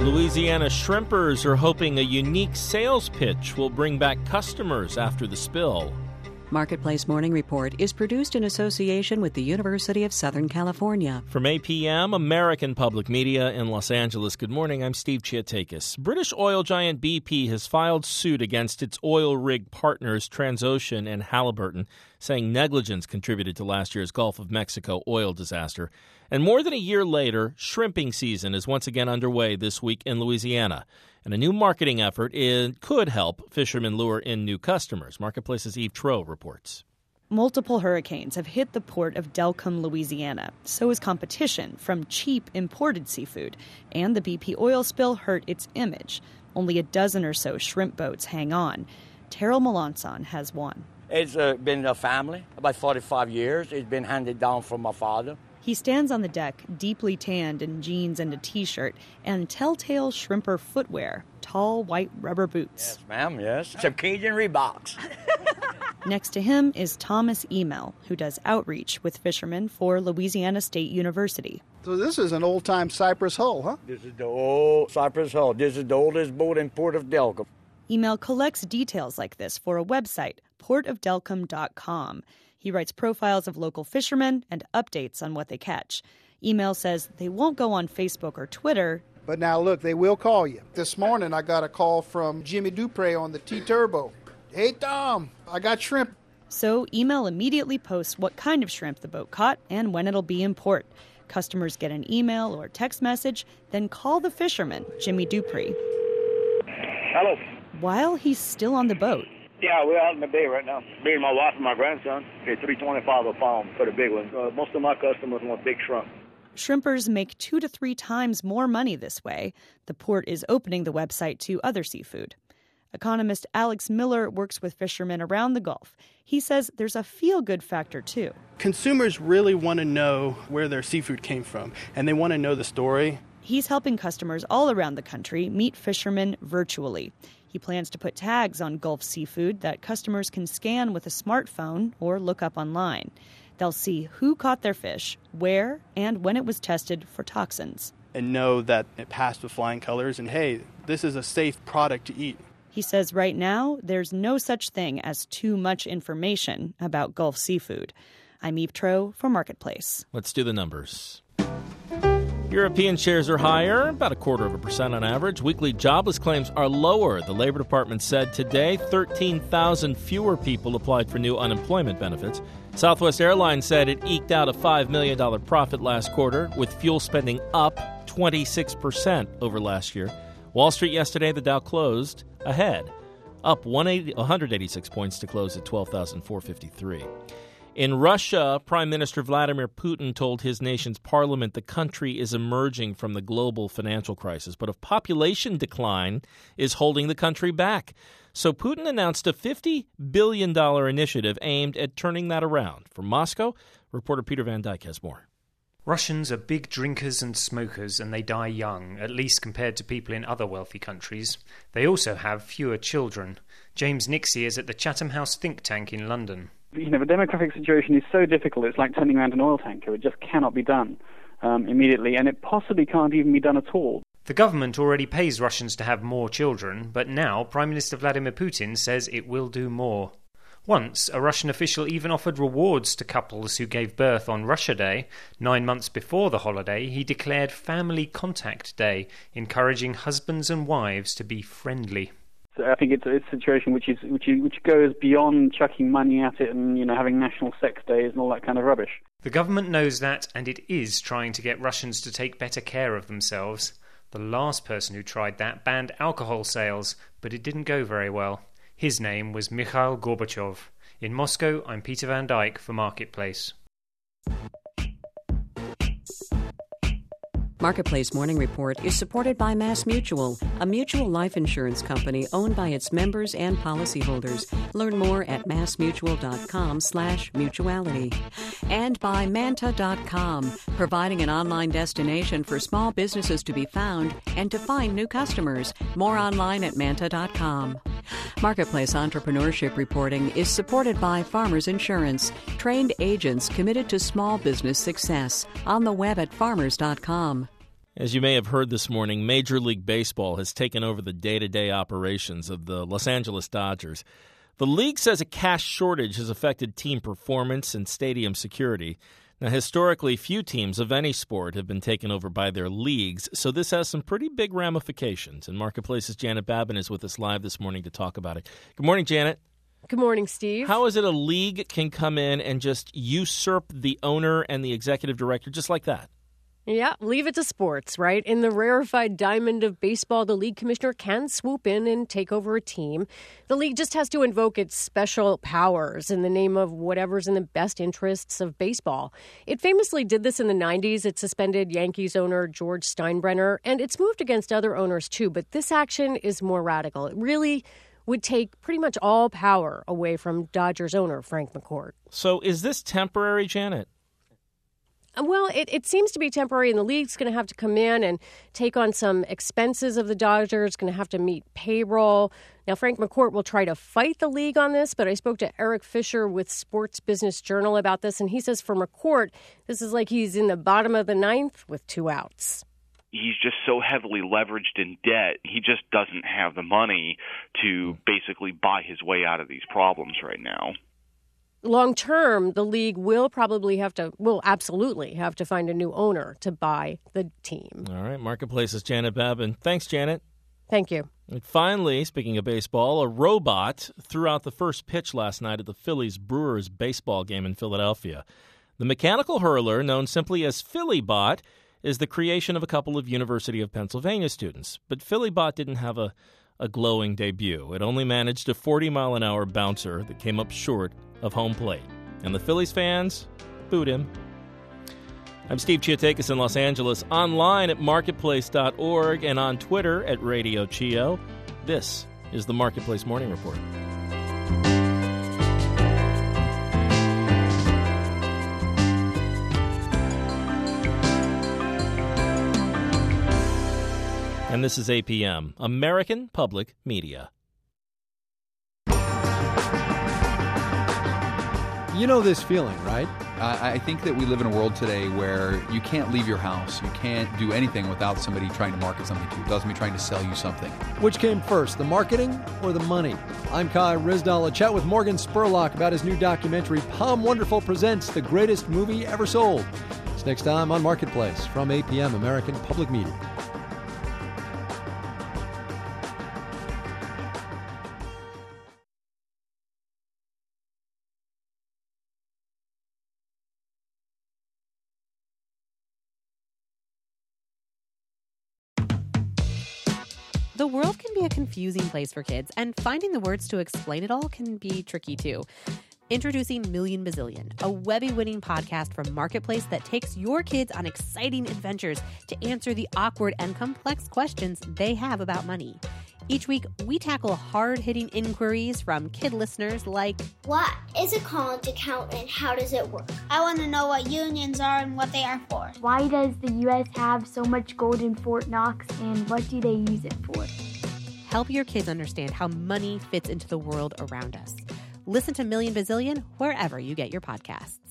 Louisiana shrimpers are hoping a unique sales pitch will bring back customers after the spill. Marketplace Morning Report is produced in association with the University of Southern California. From APM, American Public Media in Los Angeles. Good morning, I'm Steve Chiatakis. British oil giant BP has filed suit against its oil rig partners Transocean and Halliburton, saying negligence contributed to last year's Gulf of Mexico oil disaster. And more than a year later, shrimping season is once again underway this week in Louisiana. And a new marketing effort could help fishermen lure in new customers. Marketplace's Eve Tro reports. Multiple hurricanes have hit the port of Delcambre, Louisiana. So is competition from cheap imported seafood. And the BP oil spill hurt its image. Only a dozen or so shrimp boats hang on. Terrell Melanson has one. It's been a family, about 45 years. It's been handed down from my father. He stands on the deck, deeply tanned in jeans and a T-shirt, and telltale shrimper footwear, tall white rubber boots. Yes, ma'am, yes. Some Cajun Reeboks. Next to him is Thomas Emel, who does outreach with fishermen for Louisiana State University. So this is an old-time Cypress hull, huh? This is the old Cypress hull. This is the oldest boat in Port of Delcambre. Emel collects details like this for a website, portofdelcambre.com. He writes profiles of local fishermen and updates on what they catch. Emel says they won't go on Facebook or Twitter. But now look, they will call you. This morning I got a call from Jimmy Dupre on the T-Turbo. Hey, Tom, I got shrimp. So Emel immediately posts what kind of shrimp the boat caught and when it'll be in port. Customers get an email or text message, then call the fisherman, Jimmy Dupre. Hello. While he's still on the boat. Yeah, we're out in the bay right now. Me and my wife and my grandson. It's $3.25 a pound for the big ones. Most of my customers want big shrimp. Shrimpers make 2 to 3 times more money this way. The port is opening the website to other seafood. Economist Alex Miller works with fishermen around the Gulf. He says there's a feel-good factor, too. Consumers really want to know where their seafood came from, and they want to know the story. He's helping customers all around the country meet fishermen virtually. He plans to put tags on Gulf seafood that customers can scan with a smartphone or look up online. They'll see who caught their fish, where, and when it was tested for toxins. And know that it passed with flying colors, and hey, this is a safe product to eat. He says right now, there's no such thing as too much information about Gulf seafood. I'm Eve Tro for Marketplace. Let's do the numbers. European shares are higher, about 0.25% on average. Weekly jobless claims are lower. The Labor Department said today 13,000 fewer people applied for new unemployment benefits. Southwest Airlines said it eked out a $5 million profit last quarter, with fuel spending up 26% over last year. Wall Street yesterday, the Dow closed ahead, up 186 points to close at 12,453. In Russia, Prime Minister Vladimir Putin told his nation's parliament the country is emerging from the global financial crisis, but a population decline is holding the country back. So Putin announced a $50 billion initiative aimed at turning that around. From Moscow, reporter Peter Van Dyke has more. Russians are big drinkers and smokers, and they die young, at least compared to people in other wealthy countries. They also have fewer children. James Nixie is at the Chatham House think tank in London. The demographic situation is so difficult, it's like turning around an oil tanker. It just cannot be done immediately, and it possibly can't even be done at all. The government already pays Russians to have more children, but now Prime Minister Vladimir Putin says it will do more. Once, a Russian official even offered rewards to couples who gave birth on Russia Day. 9 months before the holiday, he declared Family Contact Day, encouraging husbands and wives to be friendly. So I think it's a situation which goes beyond chucking money at it and having national sex days and all that kind of rubbish. The government knows that, and it is trying to get Russians to take better care of themselves. The last person who tried that banned alcohol sales, but it didn't go very well. His name was Mikhail Gorbachev. In Moscow, I'm Peter Van Dyke for Marketplace. Marketplace Morning Report is supported by MassMutual, a mutual life insurance company owned by its members and policyholders. Learn more at massmutual.com/mutuality. And by Manta.com, providing an online destination for small businesses to be found and to find new customers. More online at Manta.com. Marketplace Entrepreneurship Reporting is supported by Farmers Insurance, trained agents committed to small business success. On the web at farmers.com. As you may have heard this morning, Major League Baseball has taken over the day-to-day operations of the Los Angeles Dodgers. The league says a cash shortage has affected team performance and stadium security. Now, historically, few teams of any sport have been taken over by their leagues, so this has some pretty big ramifications. And Marketplace's Janet Babin is with us live this morning to talk about it. Good morning, Janet. Good morning, Steve. How is it a league can come in and just usurp the owner and the executive director just like that? Yeah, leave it to sports, right? In the rarefied diamond of baseball, the league commissioner can swoop in and take over a team. The league just has to invoke its special powers in the name of whatever's in the best interests of baseball. It famously did this in the 90s. It suspended Yankees owner George Steinbrenner, and it's moved against other owners too. But this action is more radical. It really would take pretty much all power away from Dodgers owner Frank McCourt. So is this temporary, Janet? Well, it seems to be temporary, and the league's going to have to come in and take on some expenses of the Dodgers, going to have to meet payroll. Now, Frank McCourt will try to fight the league on this, but I spoke to Eric Fisher with Sports Business Journal about this, and he says for McCourt, this is like he's in the bottom of the ninth with 2 outs. He's just so heavily leveraged in debt, he just doesn't have the money to basically buy his way out of these problems right now. Long term, the league will absolutely have to find a new owner to buy the team. All right, Marketplace's Janet Babin. Thanks, Janet. Thank you. And finally, speaking of baseball, a robot threw out the first pitch last night at the Phillies-Brewers baseball game in Philadelphia. The mechanical hurler, known simply as PhillyBot, is the creation of a couple of University of Pennsylvania students. But PhillyBot didn't have a glowing debut. It only managed a 40-mile-an-hour bouncer that came up short of home plate. And the Phillies fans booed him. I'm Steve Chiotakis in Los Angeles, online at marketplace.org and on Twitter at Radio Chio. This is the Marketplace Morning Report. And this is APM, American Public Media. You know this feeling, right? I think that we live in a world today where you can't leave your house. You can't do anything without somebody trying to market something to you. Doesn't mean trying to sell you something. Which came first, the marketing or the money? I'm Kai Rizdal. A chat with Morgan Spurlock about his new documentary, Palm Wonderful Presents the Greatest Movie Ever Sold. It's next time on Marketplace from APM, American Public Media. The world can be a confusing place for kids, and finding the words to explain it all can be tricky too. Introducing Million Bazillion, a Webby-winning podcast from Marketplace that takes your kids on exciting adventures to answer the awkward and complex questions they have about money. Each week, we tackle hard-hitting inquiries from kid listeners like, what is a college account and how does it work? I want to know what unions are and what they are for. Why does the U.S. have so much gold in Fort Knox and what do they use it for? Help your kids understand how money fits into the world around us. Listen to Million Bazillion wherever you get your podcasts.